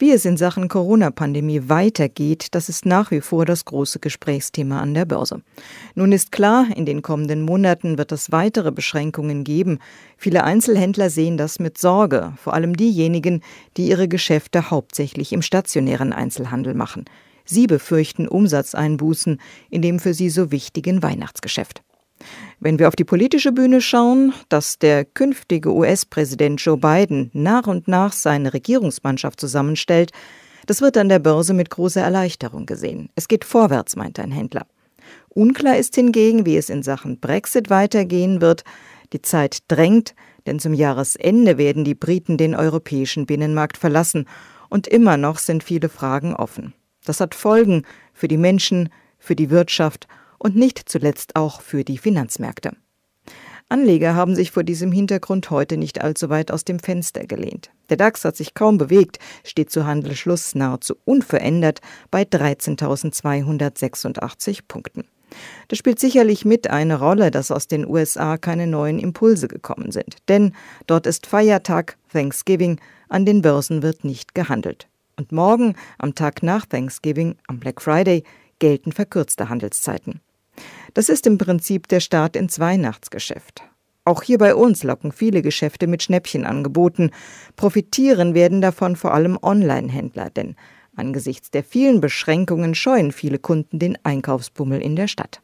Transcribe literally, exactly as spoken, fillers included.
Wie es in Sachen Corona-Pandemie weitergeht, das ist nach wie vor das große Gesprächsthema an der Börse. Nun ist klar, in den kommenden Monaten wird es weitere Beschränkungen geben. Viele Einzelhändler sehen das mit Sorge, vor allem diejenigen, die ihre Geschäfte hauptsächlich im stationären Einzelhandel machen. Sie befürchten Umsatzeinbußen in dem für sie so wichtigen Weihnachtsgeschäft. Wenn wir auf die politische Bühne schauen, dass der künftige U S-Präsident Joe Biden nach und nach seine Regierungsmannschaft zusammenstellt, das wird an der Börse mit großer Erleichterung gesehen. Es geht vorwärts, meint ein Händler. Unklar ist hingegen, wie es in Sachen Brexit weitergehen wird. Die Zeit drängt, denn zum Jahresende werden die Briten den europäischen Binnenmarkt verlassen und immer noch sind viele Fragen offen. Das hat Folgen für die Menschen, für die Wirtschaft und nicht zuletzt auch für die Finanzmärkte. Anleger haben sich vor diesem Hintergrund heute nicht allzu weit aus dem Fenster gelehnt. Der DAX hat sich kaum bewegt, steht zu Handelsschluss nahezu unverändert bei dreizehntausendzweihundertsechsundachtzig Punkten. Das spielt sicherlich mit eine Rolle, dass aus den U S A keine neuen Impulse gekommen sind. Denn dort ist Feiertag, Thanksgiving, an den Börsen wird nicht gehandelt. Und morgen, am Tag nach Thanksgiving, am Black Friday, gelten verkürzte Handelszeiten. Das ist im Prinzip der Start ins Weihnachtsgeschäft. Auch hier bei uns locken viele Geschäfte mit Schnäppchenangeboten. Profitieren werden davon vor allem Online-Händler, denn angesichts der vielen Beschränkungen scheuen viele Kunden den Einkaufsbummel in der Stadt.